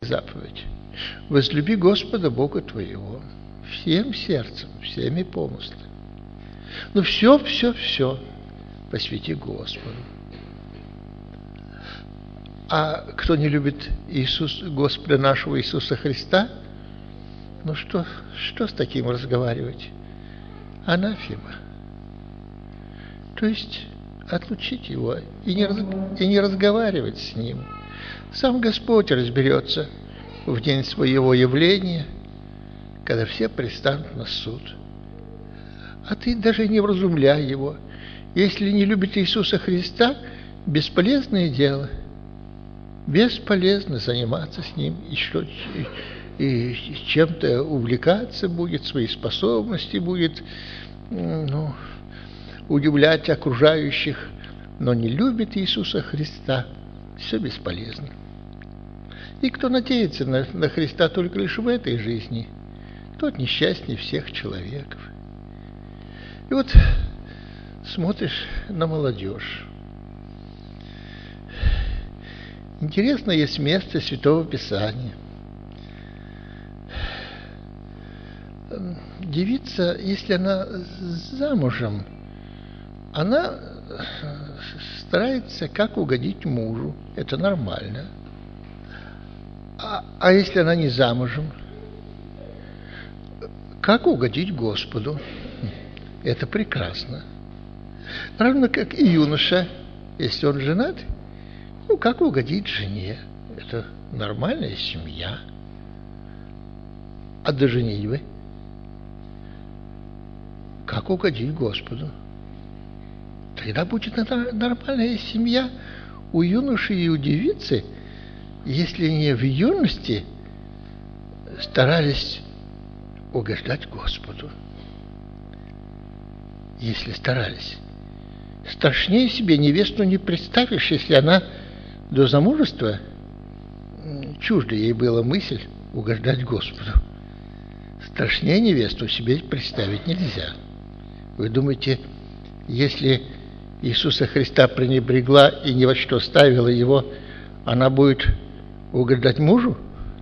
заповедь. Возлюби Господа Бога твоего всем сердцем, всеми помыслами. Ну все посвяти Господу. А кто не любит Господа нашего Иисуса Христа, ну что с таким разговаривать? Анафема. То есть отлучить его и не разговаривать с ним. Сам Господь разберется в день своего явления, когда все предстанут на суд. А ты даже не вразумляй его. Если не любит Иисуса Христа, бесполезное дело. Бесполезно заниматься с Ним и чем-то увлекаться будет, свои способности будет удивлять окружающих, но не любит Иисуса Христа, все бесполезно. И кто надеется на Христа только лишь в этой жизни, тот несчастнее всех человеков. И вот смотришь на молодежь. Интересно, есть место Святого Писания. Девица, если она замужем, она старается как угодить мужу. Это нормально. А если она не замужем, как угодить Господу? Это прекрасно. Равно как и юноша, если он женат, как угодить жене? Это нормальная семья. А до женитьбы? Как угодить Господу? Тогда будет нормальная семья у юноши и у девицы, если не в юности старались угождать Господу. Если старались. Страшнее себе невесту не представишь, если она до замужества чуждо ей была мысль угождать Господу. Страшнее невесту себе представить нельзя. Вы думаете, если Иисуса Христа пренебрегла и ни во что ставила его, она будет угождать мужу?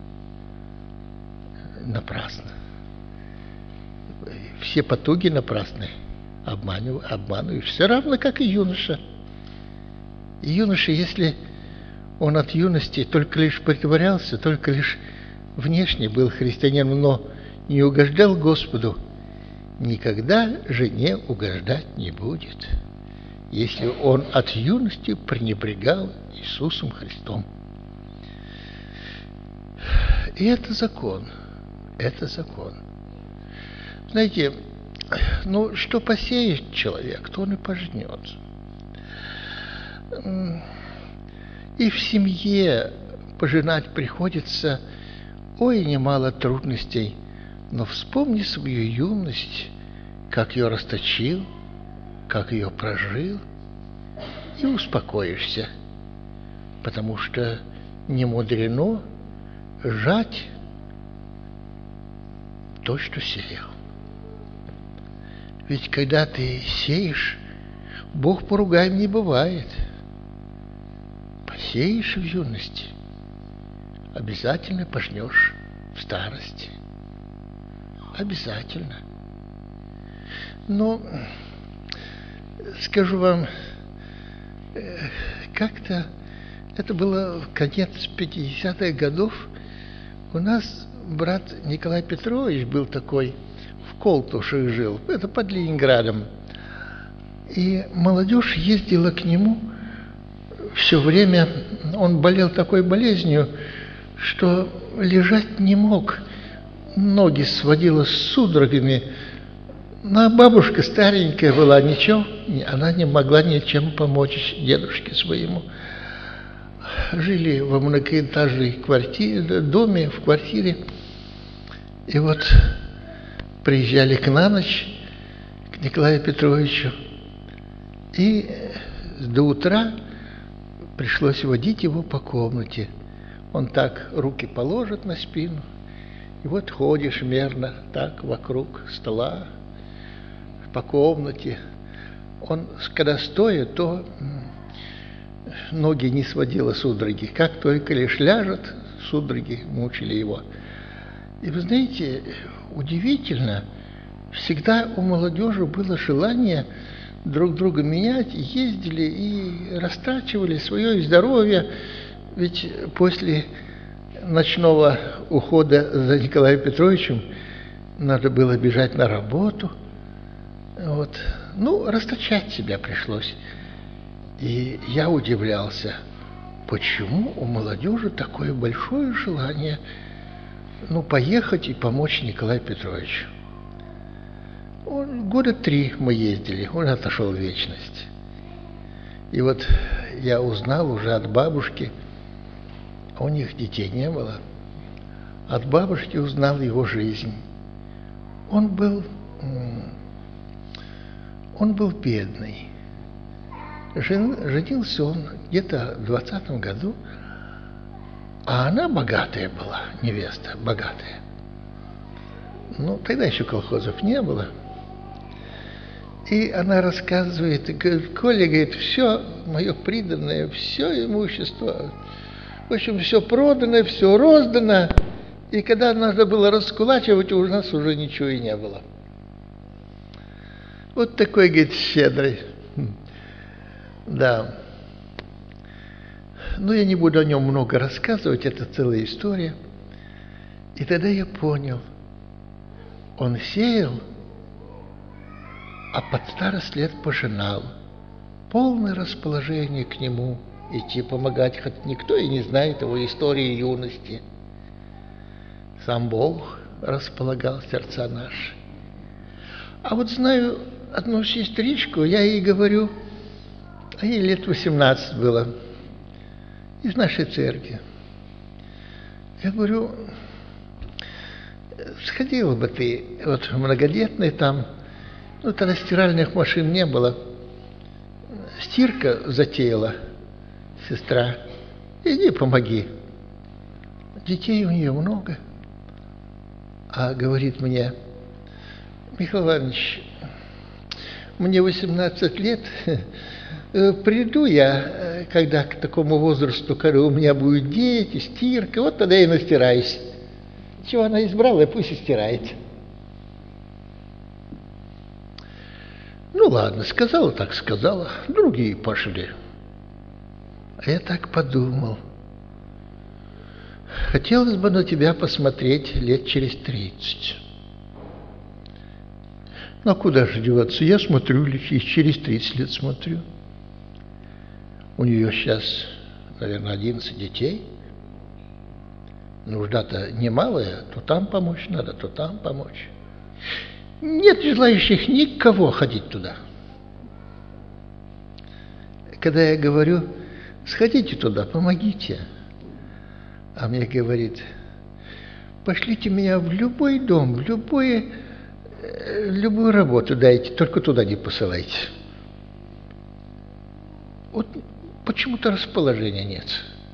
Напрасно. Все потуги напрасны. Обманываешь. Все равно, как и юноша. И юноша, если он от юности только лишь притворялся, только лишь внешне был христианином, но не угождал Господу, никогда жене угождать не будет, если он от юности пренебрегал Иисусом Христом. И это закон. Это закон. Знаете, что посеет человек, то он и пожнет. И в семье пожинать приходится, немало трудностей, но вспомни свою юность, как ее расточил, как ее прожил, и успокоишься, потому что не мудрено жать то, что сеял. Ведь когда ты сеешь, Бог поругаем не бывает. Посеешь в юности, обязательно пожнешь в старости. Обязательно. Но, скажу вам, как-то, это было конец 50-х годов, у нас брат Николай Петрович был такой, в Колтушах жил, это под Ленинградом. И молодежь ездила к нему все время, он болел такой болезнью, что лежать не мог, ноги сводило с судорогами. А бабушка старенькая была, ничего, она не могла ничем помочь дедушке своему. Жили во многоэтажной доме, в квартире. И вот приезжали на ночь к Николаю Петровичу. И до утра пришлось водить его по комнате. Он так руки положит на спину, и вот ходишь мерно так вокруг стола, по комнате. Он, когда стоит, то ноги не сводило судороги. Как только лишь ляжет, судороги мучили его. И вы знаете, удивительно, всегда у молодежи было желание друг друга менять, и ездили, и растрачивали свое здоровье. Ведь после ночного ухода за Николаем Петровичем надо было бежать на работу. Вот. Ну, расточать себя пришлось. И я удивлялся, почему у молодежи такое большое желание, поехать и помочь Николаю Петровичу. Года 3 мы ездили, он отошел в вечность. И вот я узнал уже от бабушки, у них детей не было, от бабушки узнал его жизнь. Он был бедный. Женился он где-то в 20-м году, а она богатая была, невеста, богатая. Тогда еще колхозов не было. И она рассказывает, и говорит: Коля, говорит, все мое приданное, все имущество, в общем, все продано, все роздано. И когда надо было раскулачивать, у нас уже ничего и не было. Вот такой, говорит, щедрый. Да. Я не буду о нем много рассказывать, это целая история. И тогда я понял, он сеял, а под старость лет пожинал. Полное расположение к нему идти помогать, хоть никто и не знает его истории юности. Сам Бог располагал сердца наши. А вот знаю одну сестричку, я ей говорю, а ей лет 18 было, из нашей церкви. Я говорю: сходила бы ты, вот многодетный там, тогда стиральных машин не было, стирка затеяла сестра, иди помоги. Детей у нее много. А говорит мне: Михаил Иванович, мне 18 лет, приду я, когда к такому возрасту, когда у меня будут дети, стирка, вот тогда я настираюсь. Чего она избрала, пусть и стирает. Ладно, сказала так сказала, другие пошли. А я так подумал. Хотелось бы на тебя посмотреть лет через 30. А куда же деваться? Я смотрю, и через 30 лет смотрю. У нее сейчас, наверное, 11 детей. Нужда-то немалая, то там помочь надо, то там помочь. Нет желающих никого ходить туда. Когда я говорю: сходите туда, помогите, а мне говорит: пошлите меня в любой дом, в любую работу дайте, только туда не посылайте. Вот почему-то расположения нет.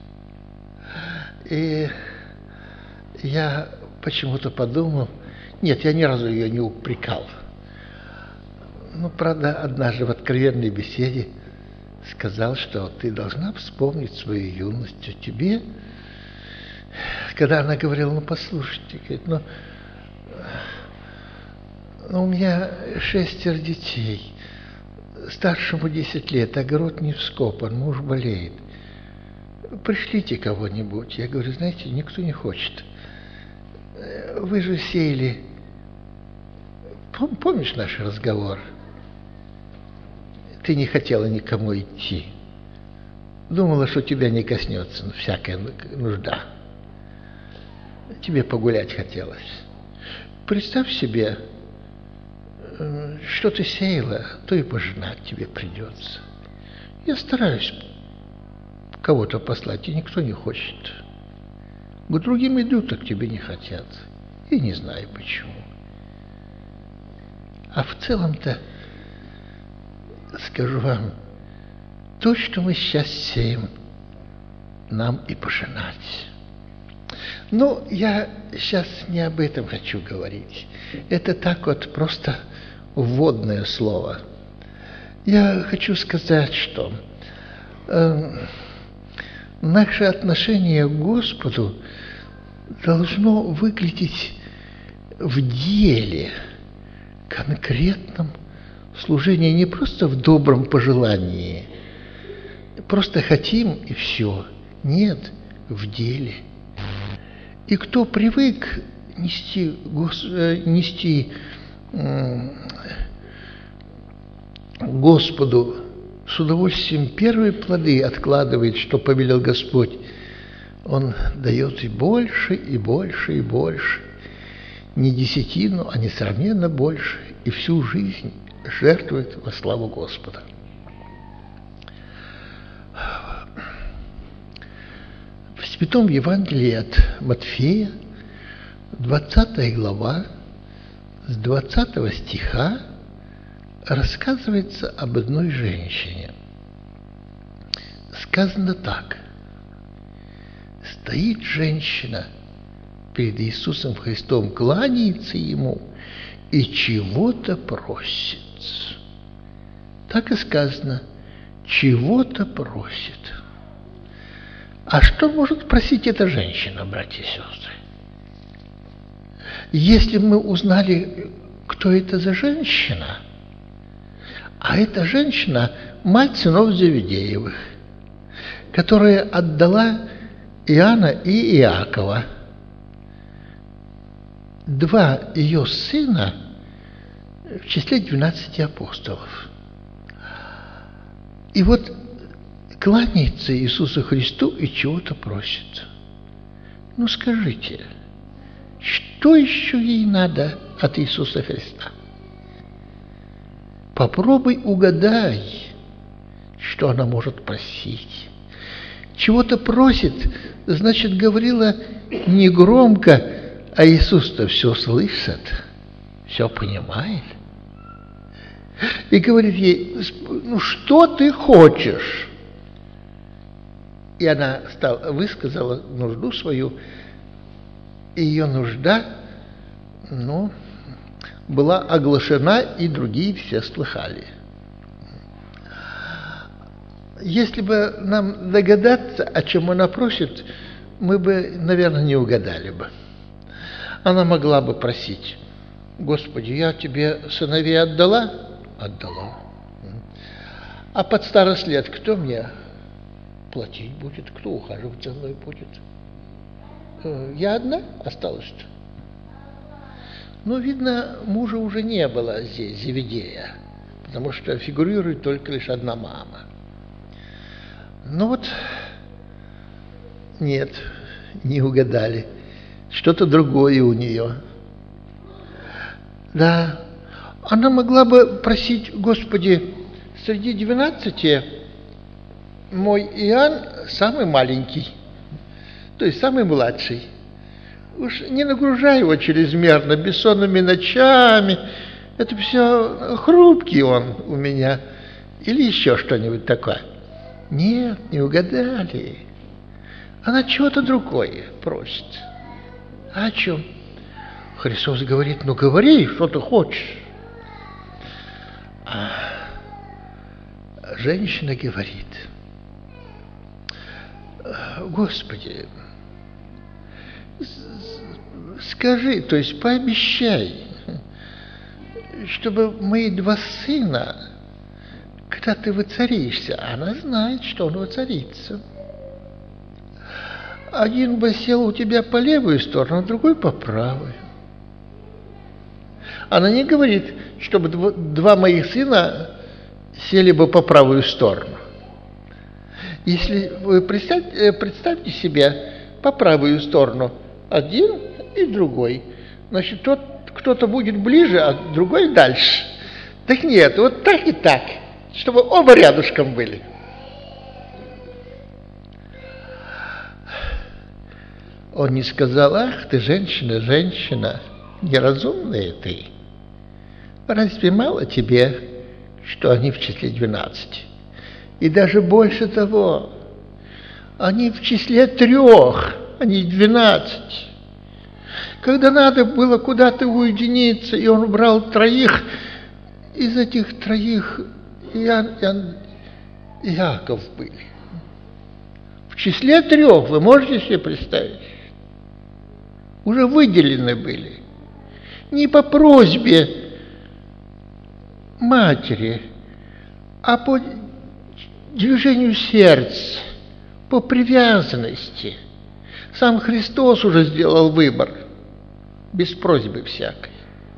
И я почему-то подумал, нет, я ни разу ее не упрекал. Правда, однажды в откровенной беседе сказал, что ты должна вспомнить свою юность. Тебе, когда она говорила: послушайте, говорит, у меня 6 детей, старшему 10 лет, огород не вскопан, муж болеет. Пришлите кого-нибудь. Я говорю: знаете, никто не хочет. Вы же сеяли. Помнишь наш разговор? Ты не хотела никому идти. Думала, что тебя не коснется всякая нужда. Тебе погулять хотелось. Представь себе, что ты сеяла, то и пожинать тебе придется. Я стараюсь кого-то послать, и никто не хочет. К другим идут, а к тебе не хотят. И не знаю почему. А в целом-то, скажу вам, то, что мы сейчас сеем, нам и пожинать. Но я сейчас не об этом хочу говорить. Это так вот просто вводное слово. Я хочу сказать, что наше отношение к Господу должно выглядеть в деле, конкретном служении, не просто в добром пожелании, просто хотим и все. Нет, в деле. И кто привык нести Господу с удовольствием первые плоды откладывает, что повелел Господь, Он дает и больше, и больше, и больше. Не десятину, а несравненно больше. И всю жизнь жертвует во славу Господа. В Святом Евангелии от Матфея, 20 глава, с 20 стиха, рассказывается об одной женщине. Сказано так. Стоит женщина перед Иисусом Христом, кланяется Ему и чего-то просит. Так и сказано, чего-то просит. А что может просить эта женщина, братья и сестры? Если мы узнали, кто это за женщина, а эта женщина – мать сынов Зеведеевых, которая отдала Иоанна и Иакова. Два ее сына в числе 12 апостолов. И вот кланяется Иисусу Христу и чего-то просит. Ну скажите, что еще ей надо от Иисуса Христа? Попробуй угадай, что она может просить. Чего-то просит, значит, говорила не громко, а Иисус-то все слышит, все понимает. И говорит ей, ну что ты хочешь? И она высказала нужду свою, и ее нужда, была оглашена, и другие все слыхали. Если бы нам догадаться, о чем она просит, мы бы, наверное, не угадали бы. Она могла бы просить: Господи, я тебе сыновей отдала? Отдала. А под старость лет кто мне платить будет? Кто ухаживать за мной будет? Я одна осталась-то. Но, видно, мужа уже не было здесь, Зеведея, потому что фигурирует только лишь одна мама. Ну вот, нет, не угадали. Что-то другое у нее. Да, она могла бы просить: Господи, среди 12 мой Иоанн самый маленький, то есть самый младший. Уж не нагружай его чрезмерно, бессонными ночами. Это все хрупкий он у меня. Или еще что-нибудь такое. Нет, не угадали. Она чего-то другое просит. А о чем? Христос говорит: ну говори, что ты хочешь. А женщина говорит: Господи, скажи, то есть пообещай, чтобы мои 2 сына, когда ты воцаришься, она знает, что он воцарится. Один бы сел у тебя по левую сторону, а другой по правую. Она не говорит, чтобы 2 моих сына сели бы по правую сторону. Если вы представьте себе по правую сторону один и другой, значит, кто-то будет ближе, а другой дальше. Так нет, вот так и так, чтобы оба рядышком были. Он не сказал: ах ты, женщина, женщина, неразумная ты. Разве мало тебе, что они в числе 12? И даже больше того, они в числе 3, а не 12. Когда надо было куда-то уединиться, и он брал 3, из этих 3 Иоанн и Иаков были. В В числе 3, вы можете себе представить? Уже выделены были. Не по просьбе матери, а по движению сердца, по привязанности. Сам Христос уже сделал выбор, без просьбы всякой.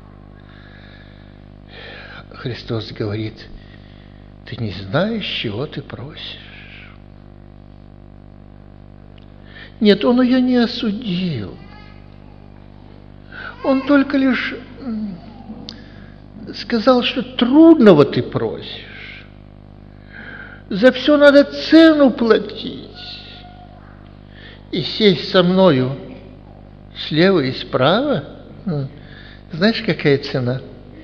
Христос говорит: ты не знаешь, чего ты просишь. Нет, он ее не осудил. Он только лишь сказал, что трудного ты просишь. За все надо цену платить. И сесть со мною слева и справа, знаешь, какая цена?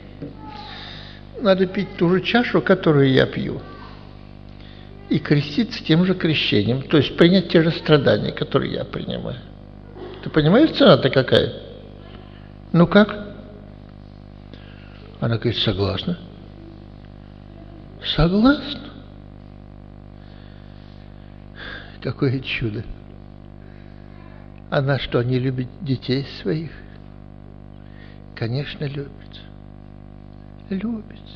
Надо пить ту же чашу, которую я пью, и креститься тем же крещением, то есть принять те же страдания, которые я принимаю. Ты понимаешь, цена-то какая? Ну как? Она говорит: согласна. Согласна. Какое чудо. Она что, не любит детей своих? Конечно, любит. Любит.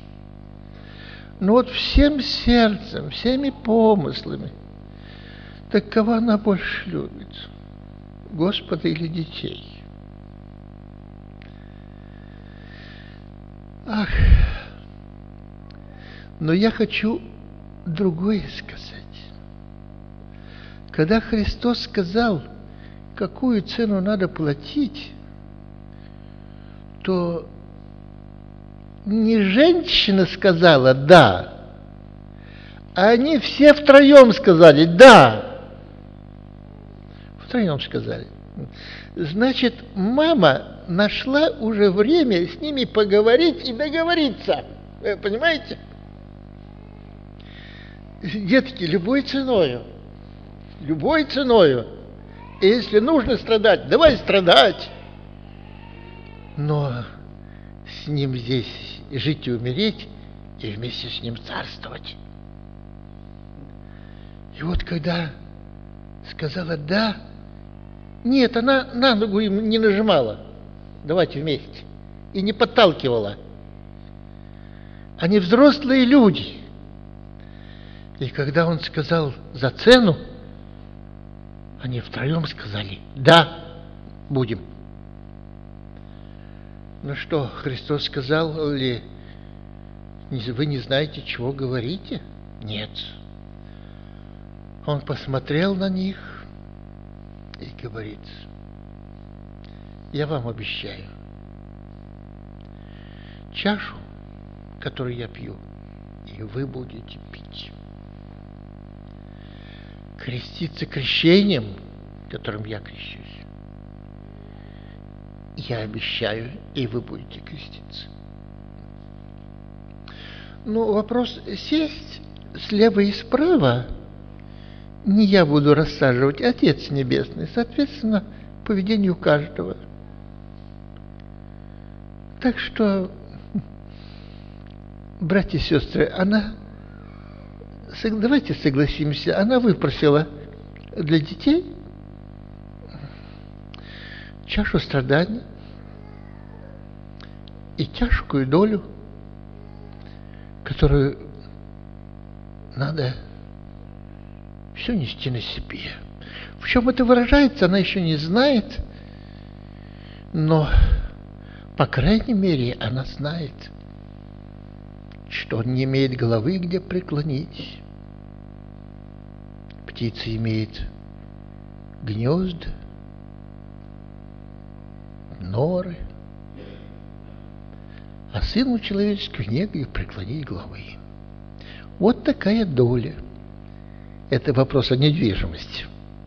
Но вот всем сердцем, всеми помыслами, так кого она больше любит? Господа или детей? Ах, но я хочу другое сказать. Когда Христос сказал, какую цену надо платить, то не женщина сказала «да», а они все втроем сказали «да». Втроем сказали. Значит, мама нашла уже время с ними поговорить и договориться. Вы понимаете? Детки, любой ценою. Любой ценою. И если нужно страдать, давай страдать. Но с ним здесь жить и умереть, и вместе с ним царствовать. И вот когда сказала «да», нет, она на ногу им не нажимала, давайте вместе, и не подталкивала. Они взрослые люди. И когда он сказал за цену, они втроем сказали «да, будем». Ну что, Христос сказал ли: вы не знаете, чего говорите? Нет. Он посмотрел на них и говорит: я вам обещаю, чашу, которую я пью, и вы будете пить. Креститься крещением, которым я крещусь, я обещаю, и вы будете креститься. Ну, вопрос сесть слева и справа не я буду рассаживать, Отец Небесный, соответственно, поведению каждого. Так что, братья и сестры, давайте согласимся, она выпросила для детей чашу страданий и тяжкую долю, которую надо все нести на себе. В чем это выражается, она еще не знает, но, по крайней мере, она знает, что он не имеет головы, где преклонить. Птица имеет гнезда, норы, а сыну человеческому негде преклонить головы. Вот такая доля. Это вопрос о недвижимости.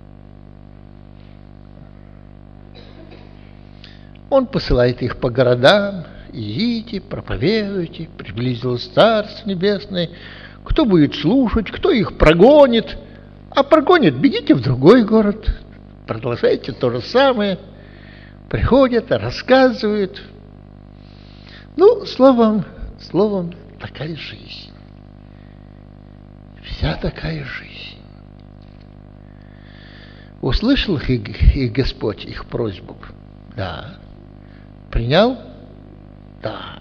Он посылает их по городам: идите, проповедуйте, приблизилось Царство Небесное. Кто будет слушать, кто их прогонит, а прогонит, бегите в другой город, продолжайте то же самое. Приходят, рассказывают. Ну, словом, такая жизнь. Вся такая жизнь. Услышал их Господь, их просьбу? Да. Принял? Да.